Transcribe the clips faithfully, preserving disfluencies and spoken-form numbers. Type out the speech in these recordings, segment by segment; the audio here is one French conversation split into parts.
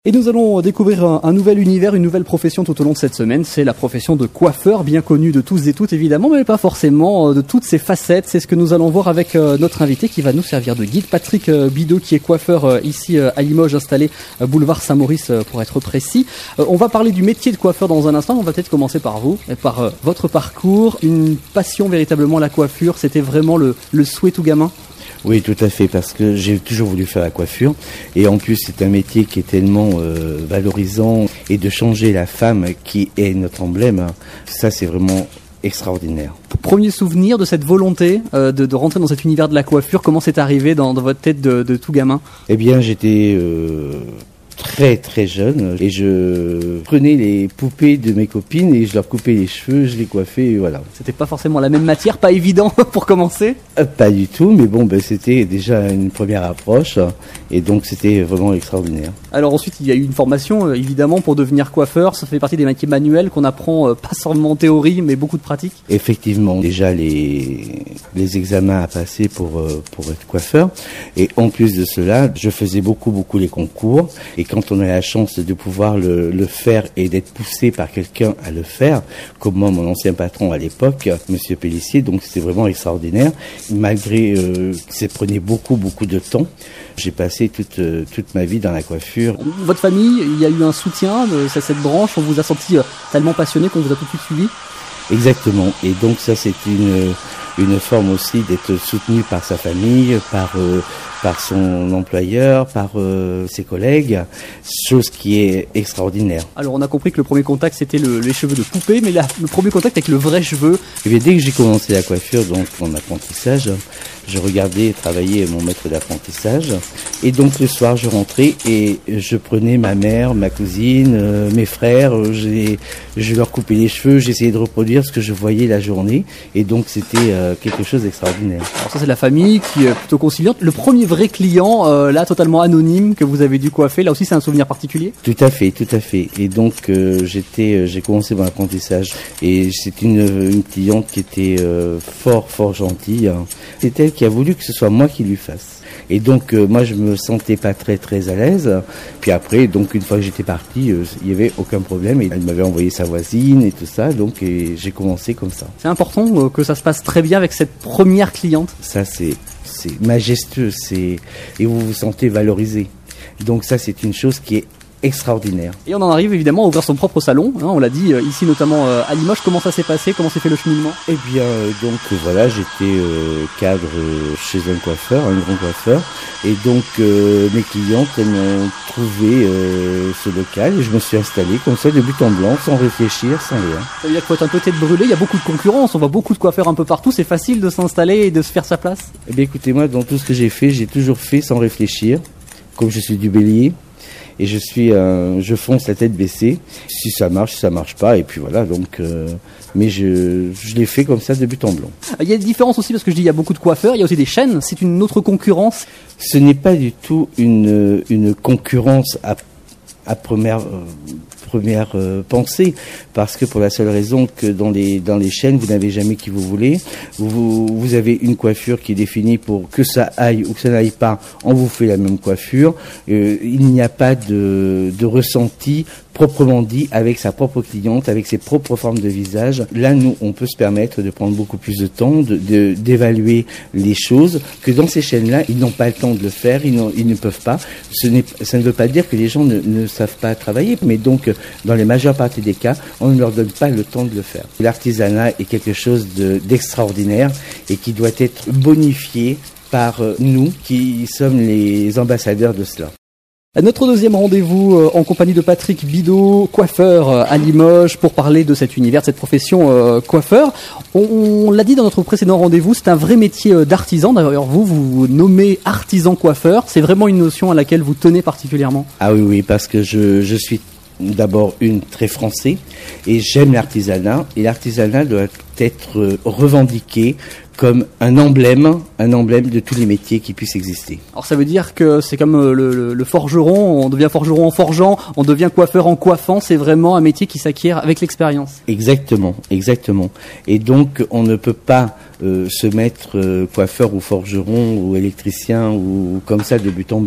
Et nous allons découvrir un, un nouvel univers, une nouvelle profession tout au long de cette semaine. C'est la profession de coiffeur, bien connue de tous et toutes évidemment, mais pas forcément de toutes ses facettes. C'est ce que nous allons voir avec euh, notre invité qui va nous servir de guide, Patrick euh, Bidot, qui est coiffeur euh, ici euh, à Limoges, installé euh, boulevard Saint-Maurice euh, pour être précis. Euh, on va parler du métier de coiffeur dans un instant. On va peut-être commencer par vous, et par euh, votre parcours. Une passion véritablement, la coiffure, c'était vraiment le, le souhait tout gamin? Oui, tout à fait, parce que j'ai toujours voulu faire la coiffure, et en plus c'est un métier qui est tellement euh, valorisant, et de changer la femme qui est notre emblème, ça c'est vraiment extraordinaire. Premier souvenir de cette volonté euh, de, de rentrer dans cet univers de la coiffure, comment c'est arrivé dans, dans votre tête de, de tout gamin? Eh bien j'étais euh, très très jeune, et je prenais les poupées de mes copines et je leur coupais les cheveux, je les coiffais, et voilà. C'était pas forcément la même matière, pas évident pour commencer? euh, Pas du tout, mais bon, ben, c'était déjà une première approche, et donc c'était vraiment extraordinaire. Alors ensuite, il y a eu une formation, euh, évidemment, pour devenir coiffeur. Ça fait partie des métiers manuels qu'on apprend, euh, pas seulement en théorie, mais beaucoup de pratique. Effectivement, déjà les, les examens à passer pour, euh, pour être coiffeur, et en plus de cela, je faisais beaucoup beaucoup les concours, et quand on a la chance de pouvoir le, le faire et d'être poussé par quelqu'un à le faire, comme moi, mon ancien patron à l'époque, Monsieur Pellissier, donc c'était vraiment extraordinaire. Malgré euh, que ça prenait beaucoup, beaucoup de temps, j'ai passé toute, euh, toute ma vie dans la coiffure. Votre famille, il y a eu un soutien de cette branche, on vous a senti euh, tellement passionné qu'on vous a tout de suite suivi? Exactement, et donc ça c'est une, une forme aussi d'être soutenu par sa famille, par, euh, par son employeur, par euh, ses collègues, chose qui est extraordinaire. Alors on a compris que le premier contact c'était le, les cheveux de poupée, mais la, le premier contact avec le vrai cheveu? Et bien, dès que j'ai commencé la coiffure, donc mon apprentissage, je regardais travailler mon maître d'apprentissage, et donc le soir je rentrais et je prenais ma mère, ma cousine, euh, mes frères, euh, je, je leur coupais les cheveux, j'essayais de reproduire ce que je voyais la journée, et donc c'était euh, quelque chose d'extraordinaire. Alors ça c'est la famille qui est plutôt conciliante. Le premier vrai client, euh, là totalement anonyme, que vous avez dû coiffer, là aussi c'est un souvenir particulier? Tout à fait, tout à fait. Et donc euh, j'étais, euh, j'ai commencé mon apprentissage, et c'est une, une cliente qui était euh, fort, fort gentille. Hein. C'est elle qui a voulu que ce soit moi qui lui fasse. Et donc euh, moi je me sentais pas très très à l'aise. Puis après, donc une fois que j'étais parti, euh, il y avait aucun problème. Et elle m'avait envoyé sa voisine et tout ça, donc et j'ai commencé comme ça. C'est important euh, que ça se passe très bien avec cette première cliente? Ça c'est c'est majestueux, c'est et vous vous sentez valorisé. Donc ça c'est une chose qui est extraordinaire. Et on en arrive évidemment à ouvrir son propre salon, hein, on l'a dit euh, ici notamment euh, à Limoges. Comment ça s'est passé? Comment s'est fait le cheminement? Eh bien euh, donc euh, voilà, j'étais euh, cadre euh, chez un coiffeur, un grand coiffeur, et donc euh, mes clientes elles m'ont trouvé euh, ce local et je me suis installé comme ça de but en blanc, sans réfléchir, sans rien. Ça veut dire qu'il faut être un peu tête brûlée, il y a beaucoup de concurrence, on voit beaucoup de coiffeurs un peu partout, c'est facile de s'installer et de se faire sa place? Eh bien écoutez, moi dans tout ce que j'ai fait, j'ai toujours fait sans réfléchir, comme je suis du Bélier. Et je suis, euh, je fonce la tête baissée. Si ça marche, si ça marche pas, et puis voilà. Donc, euh, mais je, je l'ai fait comme ça de but en blanc. Il y a des différences aussi parce que je dis il y a beaucoup de coiffeurs, il y a aussi des chaînes. C'est une autre concurrence. Ce n'est pas du tout une une concurrence à à première euh, première euh, pensée, parce que pour la seule raison que dans les dans les chaînes vous n'avez jamais qui vous voulez, vous vous avez une coiffure qui est définie pour que ça aille ou que ça n'aille pas, on vous fait la même coiffure, euh, il n'y a pas de de ressenti proprement dit avec sa propre cliente, avec ses propres formes de visage. Là, nous, on peut se permettre de prendre beaucoup plus de temps, de, de, d'évaluer les choses, que dans ces chaînes-là, ils n'ont pas le temps de le faire, ils, ils ne peuvent pas. Ce n'est, ça ne veut pas dire que les gens ne, ne savent pas travailler, mais donc, dans les majeures parties des cas, on ne leur donne pas le temps de le faire. L'artisanat est quelque chose de, d'extraordinaire et qui doit être bonifié par nous, qui sommes les ambassadeurs de cela. Notre deuxième rendez-vous euh, en compagnie de Patrick Bidot, coiffeur euh, à Limoges, pour parler de cet univers, de cette profession euh, coiffeur. On, on l'a dit dans notre précédent rendez-vous, c'est un vrai métier euh, d'artisan. D'ailleurs, vous, vous vous nommez artisan coiffeur. C'est vraiment une notion à laquelle vous tenez particulièrement? Ah oui, oui, parce que je, je suis d'abord une très français et j'aime l'artisanat. Et l'artisanat doit être revendiqué comme un emblème, un emblème de tous les métiers qui puissent exister. Alors ça veut dire que c'est comme le, le, le forgeron, on devient forgeron en forgeant, on devient coiffeur en coiffant, c'est vraiment un métier qui s'acquiert avec l'expérience. Exactement, exactement. Et donc on ne peut pas euh, se mettre euh, coiffeur ou forgeron ou électricien ou comme ça de but en blanc.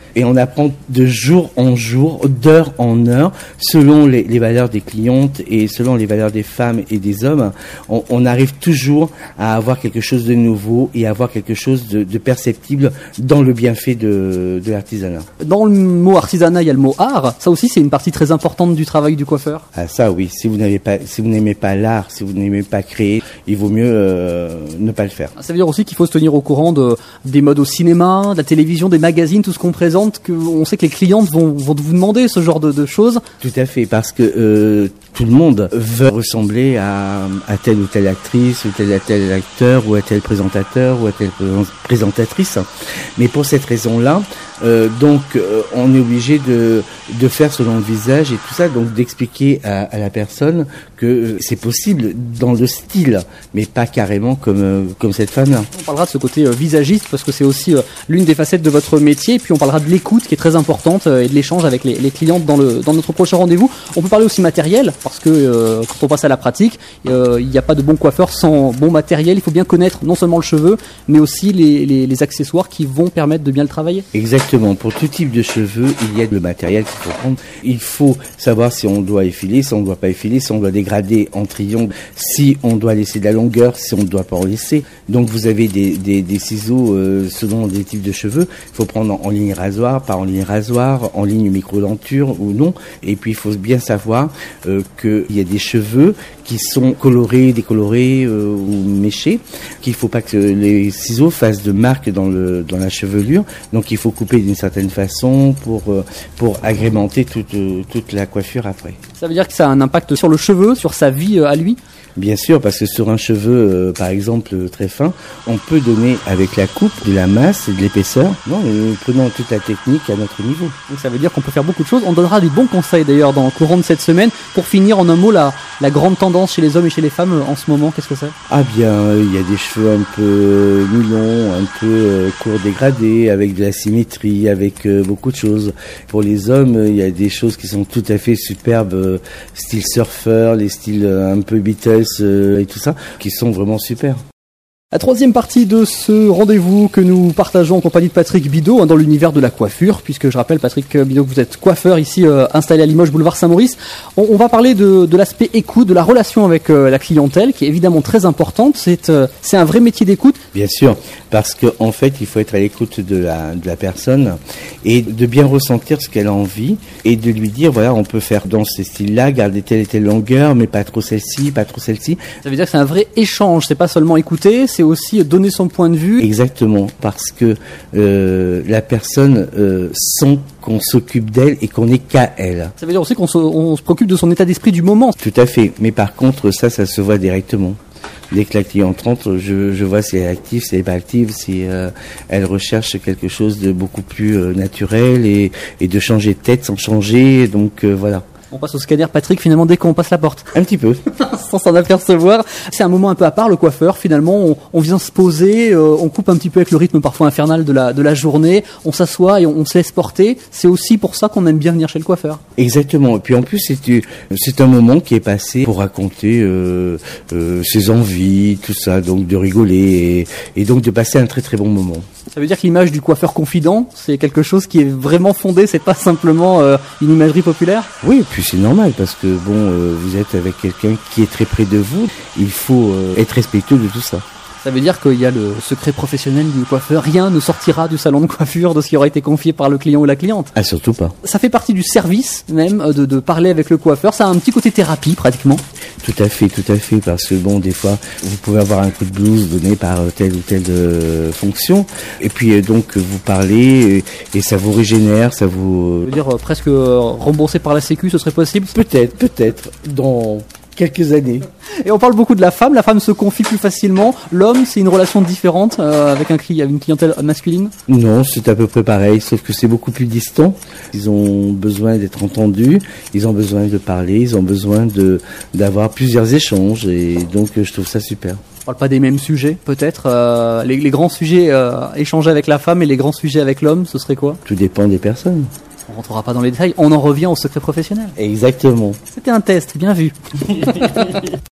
Et on apprend de jour en jour, d'heure en heure, selon les, les valeurs des clientes et selon les valeurs des femmes et des hommes. On, on arrive toujours à avoir quelque chose de nouveau et à avoir quelque chose de, de perceptible dans le bienfait de, de l'artisanat. Dans le mot artisanat, il y a le mot art. Ça aussi, c'est une partie très importante du travail du coiffeur. Ah ça oui, si vous n'avez pas, si vous n'aimez pas l'art, si vous n'aimez pas créer, il vaut mieux euh, ne pas le faire. Ça veut dire aussi qu'il faut se tenir au courant de, des modes au cinéma, de la télévision, des magazines, tout ce qu'on présente, que on sait que les clientes vont, vont vous demander ce genre de, de choses. Tout à fait, parce que euh, tout le monde veut ressembler à, à telle ou telle actrice, ou tel ou tel acteur, ou à tel présentateur, ou à telle présentatrice. Mais pour cette raison-là, euh, donc euh, on est obligé de, de faire selon le visage et tout ça, donc d'expliquer à, à la personne que c'est possible dans le style, mais pas carrément comme, euh, comme cette femme-là. On parlera de ce côté euh, visagiste, parce que c'est aussi euh, l'une des facettes de votre métier, et puis on parlera de l'écoute qui est très importante, euh, et de l'échange avec les, les clientes dans, le, dans notre prochain rendez-vous. On peut parler aussi matériel, parce que euh, quand on passe à la pratique, euh, il n'y a pas de bon coiffeur sans bon matériel. Il faut bien connaître non seulement le cheveu, mais aussi les, les, les accessoires qui vont permettre de bien le travailler. Exactement. Pour tout type de cheveux, il y a le matériel qu'il faut prendre. Il faut savoir si on doit effiler, si on ne doit pas effiler, si on doit dégrader en triangle, si on doit laisser de la longueur, si on ne doit pas en laisser. Donc vous avez des, des, des ciseaux euh, selon des types de cheveux. Il faut prendre en, en ligne rasoir, pas en ligne rasoir, en ligne micro-denture ou non. Et puis il faut bien savoir euh, qu'il y a des cheveux qui sont colorés, décolorés euh, ou méchés, qu'il ne faut pas que les ciseaux fassent de marques dans, le, dans la chevelure. Donc il faut couper d'une certaine façon pour, euh, pour agrémenter toute, euh, toute la coiffure après. Ça veut dire que ça a un impact sur le cheveu, sur sa vie euh, à lui ? Bien sûr, parce que sur un cheveu, euh, par exemple, très fin, on peut donner avec la coupe de la masse et de l'épaisseur. Non, nous prenons toute la technique à notre niveau. Donc ça veut dire qu'on peut faire beaucoup de choses. On donnera des bons conseils d'ailleurs dans le courant de cette semaine. Pour finir, en un mot, la, la grande tendance chez les hommes et chez les femmes euh, en ce moment, qu'est-ce que c'est ? Ah bien, il y a des cheveux un peu mi-longs, un peu euh, court dégradés, avec de la symétrie, avec euh, beaucoup de choses. Pour les hommes, il y a des choses qui sont tout à fait superbes, euh, style surfeur, les styles euh, un peu Beatles, et tout ça, qui sont vraiment super. La troisième partie de ce rendez-vous que nous partageons en compagnie de Patrick Bidot, hein, dans l'univers de la coiffure, puisque je rappelle, Patrick Bidot, que vous êtes coiffeur ici euh, installé à Limoges, boulevard Saint-Maurice. On, on va parler de, de l'aspect écoute, de la relation avec euh, la clientèle, qui est évidemment très importante. C'est, euh, c'est un vrai métier d'écoute. Bien sûr, parce qu'en en fait, il faut être à l'écoute de la, de la personne et de bien ressentir ce qu'elle a envie et de lui dire, voilà, on peut faire dans ces styles-là, garder telle et telle longueur, mais pas trop celle-ci, pas trop celle-ci. Ça veut dire que c'est un vrai échange, c'est pas seulement écouter, c'est aussi donner son point de vue. Exactement, parce que euh, la personne euh, sent qu'on s'occupe d'elle et qu'on n'est qu'à elle. Ça veut dire aussi qu'on se, on se préoccupe de son état d'esprit du moment. Tout à fait, mais par contre, ça, ça se voit directement. Dès que la cliente rentre, je, je vois si elle est active, si elle n'est pas active, si euh, elle recherche quelque chose de beaucoup plus euh, naturel et, et de changer de tête sans changer, donc euh, voilà. On passe au scanner, Patrick, finalement, dès qu'on passe la porte. Un petit peu. Sans s'en apercevoir. C'est un moment un peu à part, le coiffeur. Finalement, on, on vient se poser, euh, on coupe un petit peu avec le rythme parfois infernal de la, de la journée, on s'assoit et on, on se laisse porter. C'est aussi pour ça qu'on aime bien venir chez le coiffeur. Exactement. Et puis en plus, c'est, c'est un moment qui est passé pour raconter euh, euh, ses envies, tout ça, donc de rigoler et, et donc de passer un très très bon moment. Ça veut dire que l'image du coiffeur confident, c'est quelque chose qui est vraiment fondé, c'est pas simplement euh, une imagerie populaire ? Oui, et puis c'est normal parce que bon, euh, vous êtes avec quelqu'un qui est très près de vous, il faut euh, être respectueux de tout ça. Ça veut dire qu'il y a le secret professionnel du coiffeur. Rien ne sortira du salon de coiffure de ce qui aura été confié par le client ou la cliente. Ah, surtout pas. Ça fait partie du service même de, de parler avec le coiffeur. Ça a un petit côté thérapie pratiquement. Tout à fait, tout à fait. Parce que bon, des fois, vous pouvez avoir un coup de blues donné par telle ou telle euh, fonction. Et puis euh, donc, vous parlez et, et ça vous régénère, ça vous... Je veux dire, euh, presque euh, remboursé par la Sécu, ce serait possible ? Peut-être, peut-être. Dans... quelques années. Et on parle beaucoup de la femme, la femme se confie plus facilement. L'homme, c'est une relation différente euh, avec un cli- une clientèle masculine ? Non, c'est à peu près pareil, sauf que c'est beaucoup plus distant. Ils ont besoin d'être entendus, ils ont besoin de parler, ils ont besoin de d'avoir plusieurs échanges et donc je trouve ça super. On parle pas des mêmes sujets, peut-être. Euh, les, les grands sujets euh, échangés avec la femme et les grands sujets avec l'homme, ce serait quoi ? Tout dépend des personnes. On rentrera pas dans les détails, on en revient au secret professionnel. Exactement. C'était un test, bien vu.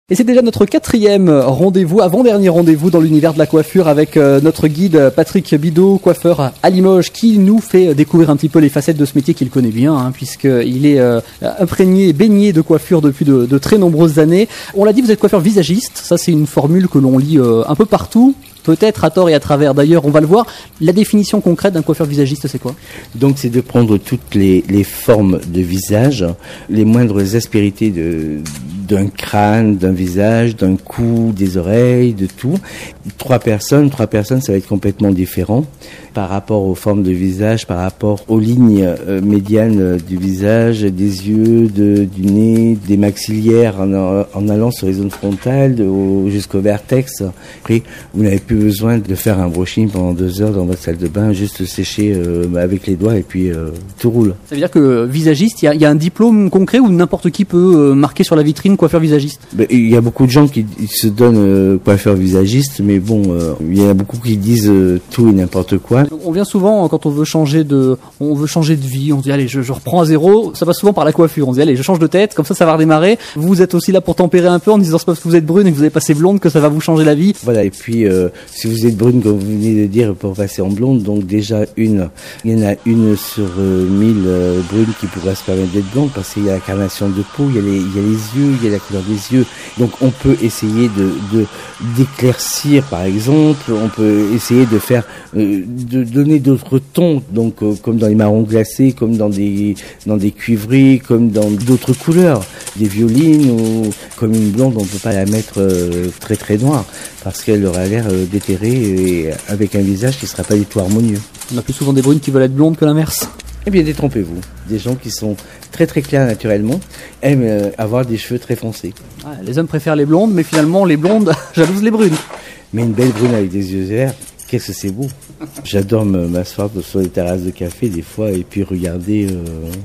Et c'est déjà notre quatrième rendez-vous, avant-dernier rendez-vous dans l'univers de la coiffure avec euh, notre guide Patrick Bidot, coiffeur à Limoges, qui nous fait découvrir un petit peu les facettes de ce métier qu'il connaît bien, hein, puisqu'il est euh, imprégné, baigné de coiffure depuis de, de très nombreuses années. On l'a dit, vous êtes coiffeur visagiste, ça c'est une formule que l'on lit euh, un peu partout. Peut-être à tort et à travers, d'ailleurs, on va le voir. La définition concrète d'un coiffeur visagiste, c'est quoi ? Donc c'est de prendre toutes les, les formes de visage, les moindres aspérités de, d'un crâne, d'un visage, d'un cou, des oreilles, de tout. Trois personnes, trois personnes, ça va être complètement différent par rapport aux formes de visage, par rapport aux lignes euh, médianes du visage, des yeux, de, du nez, des maxillaires, en, en allant sur les zones frontales de, au, jusqu'au vertex. Après, vous n'avez plus besoin de faire un brushing pendant deux heures dans votre salle de bain, juste sécher euh, avec les doigts et puis euh, tout roule. Ça veut dire que visagiste, il y a, y a un diplôme concret où n'importe qui peut euh, marquer sur la vitrine coiffeur visagiste ? Ben, il y a beaucoup de gens qui se donnent euh, coiffeur visagiste, mais bon, euh, il y en a beaucoup qui disent euh, tout et n'importe quoi. On vient souvent quand on veut changer de, on veut changer de vie, on se dit allez, je, je reprends à zéro. Ça passe souvent par la coiffure. On se dit allez, je change de tête, comme ça, ça va redémarrer. Vous êtes aussi là pour tempérer un peu en disant c'est pas parce que vous êtes brune et que vous avez passé blonde que ça va vous changer la vie. Voilà. Et puis euh, si vous êtes brune, comme vous venez de dire, pour passer en blonde, donc déjà une, il y en a une sur euh, mille euh, brunes qui pourrait se permettre d'être blonde parce qu'il y a la carnation de peau, il y a les, il y a les yeux, il y a la couleur des yeux. Donc on peut essayer de, de d'éclaircir, par exemple. On peut essayer de faire, euh, de donner d'autres tons, donc euh, comme dans les marrons glacés, comme dans des dans des cuivrés, comme dans d'autres couleurs, des violines ou comme une blonde, on peut pas la mettre euh, très très noire parce qu'elle aura l'air euh, déterrée et avec un visage qui sera pas du tout harmonieux. On a plus souvent des brunes qui veulent être blondes que l'inverse. Eh bien, détrompez-vous. Des gens qui sont très très clairs naturellement aiment euh, avoir des cheveux très foncés. Ouais, les hommes préfèrent les blondes, mais finalement les blondes jalousent les brunes. Mais une belle brune avec des yeux verts, qu'est-ce que c'est beau. J'adore me, m'asseoir sur les terrasses de café des fois et puis regarder euh,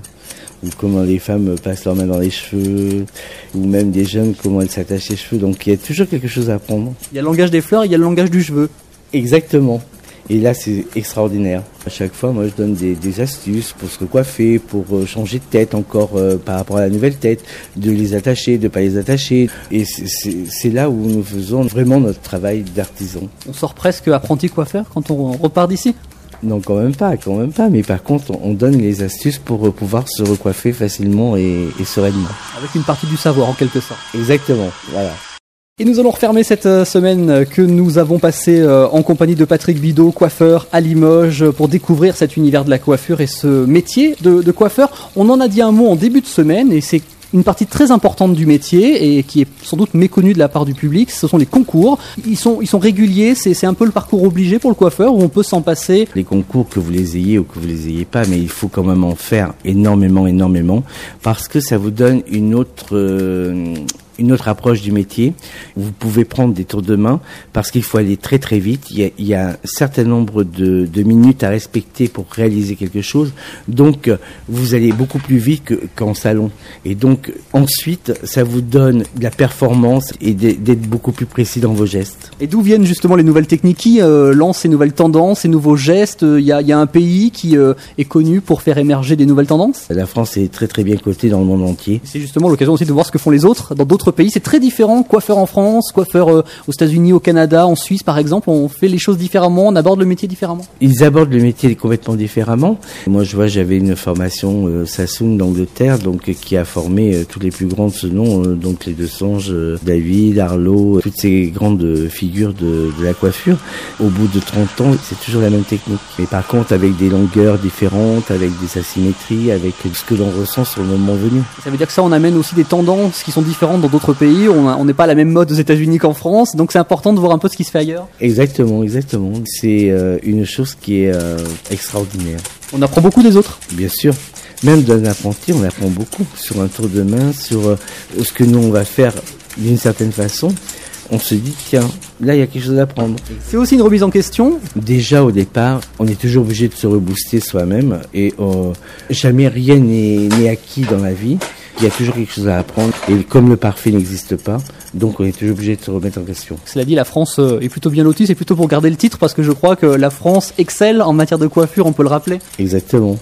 ou comment les femmes passent leurs mains dans les cheveux, ou même des jeunes, comment elles s'attachent les cheveux. Donc il y a toujours quelque chose à apprendre. Il y a le langage des fleurs et il y a le langage du cheveu. Exactement. Et là, c'est extraordinaire. À chaque fois, moi, je donne des, des astuces pour se recoiffer, pour euh, changer de tête encore euh, par rapport à la nouvelle tête, de les attacher, de pas les attacher. Et c'est, c'est, c'est là où nous faisons vraiment notre travail d'artisan. On sort presque apprenti coiffeur quand on repart d'ici ? Non, quand même pas, quand même pas. Mais par contre, on, on donne les astuces pour euh, pouvoir se recoiffer facilement et, et sereinement. Avec une partie du savoir, en quelque sorte. Exactement, voilà. Et nous allons refermer cette semaine que nous avons passée en compagnie de Patrick Bidot, coiffeur à Limoges, pour découvrir cet univers de la coiffure et ce métier de, de coiffeur. On en a dit un mot en début de semaine et c'est une partie très importante du métier et qui est sans doute méconnue de la part du public. Ce sont les concours. Ils sont, ils sont réguliers, c'est, c'est un peu le parcours obligé pour le coiffeur où on peut s'en passer. Les concours, que vous les ayez ou que vous les ayez pas, mais il faut quand même en faire énormément, énormément, parce que ça vous donne une autre... Euh, une autre approche du métier. Vous pouvez prendre des tours de main parce qu'il faut aller très très vite. Il y a, il y a un certain nombre de, de minutes à respecter pour réaliser quelque chose. Donc, vous allez beaucoup plus vite que, qu'en salon. Et donc, ensuite, ça vous donne de la performance et d'être beaucoup plus précis dans vos gestes. Et d'où viennent justement les nouvelles techniques qui euh, lancent ces nouvelles tendances, ces nouveaux gestes? Il y a, il y a un pays qui euh, est connu pour faire émerger des nouvelles tendances? La France est très très bien cotée dans le monde entier. C'est justement l'occasion aussi de voir ce que font les autres dans d'autres pays. C'est très différent. Coiffeur en France, coiffeur euh, aux États-Unis, au Canada, en Suisse par exemple, on fait les choses différemment, on aborde le métier différemment. Ils abordent le métier complètement différemment. Moi, je vois, j'avais une formation euh, Sassoon d'Angleterre, donc qui a formé euh, tous les plus grands de ce nom, euh, donc les Deux Sanges, euh, David, Arlo, euh, toutes ces grandes figures de, de la coiffure. Au bout de trente ans, c'est toujours la même technique. Mais par contre, avec des longueurs différentes, avec des asymétries, avec ce que l'on ressent sur le moment venu. Ça veut dire que ça, on amène aussi des tendances qui sont différentes dans d'autres pays. On n'est pas à la même mode aux États-Unis qu'en France, donc c'est important de voir un peu ce qui se fait ailleurs. Exactement, exactement. C'est euh, une chose qui est euh, extraordinaire. On apprend beaucoup des autres. Bien sûr. Même d'un apprenti, on apprend beaucoup sur un tour de main, sur euh, ce que nous on va faire d'une certaine façon. On se dit, tiens, là il y a quelque chose à apprendre. C'est aussi une remise en question. Déjà au départ, on est toujours obligé de se rebooster soi-même et euh, jamais rien n'est, n'est acquis dans la vie. Il y a toujours quelque chose à apprendre et comme le parfait n'existe pas, donc on est toujours obligé de se remettre en question. Cela dit, la France est plutôt bien lotie, c'est plutôt pour garder le titre parce que je crois que la France excelle en matière de coiffure, on peut le rappeler. Exactement.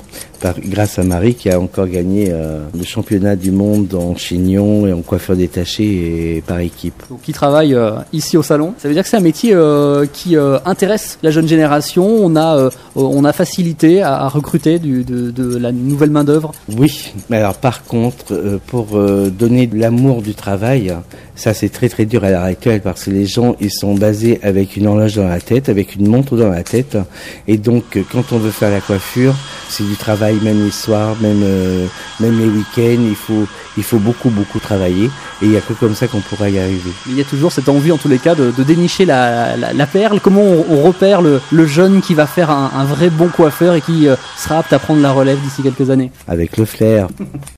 par, grâce à Marie qui a encore gagné euh, le championnat du monde en chignon et en coiffure détachée et par équipe. Donc, qui travaille euh, ici au salon. Ça veut dire que c'est un métier euh, qui euh, intéresse la jeune génération. On a, euh, on a facilité à, à recruter du, de, de la nouvelle main d'œuvre. Oui, mais alors par contre, euh, pour euh, donner de l'amour du travail, ça c'est très très dur à l'heure actuelle parce que les gens ils sont basés avec une horloge dans la tête, avec une montre dans la tête, et donc euh, quand on veut faire la coiffure, c'est du travail même les soirs, même euh, même les week-ends. Il faut il faut beaucoup beaucoup travailler et il y a que comme ça qu'on pourra y arriver. Mais il y a toujours cette envie en tous les cas de, de dénicher la, la, la perle. Comment on, on repère le, le jeune qui va faire un, un vrai bon coiffeur et qui euh, sera apte à prendre la relève d'ici quelques années? Avec le flair.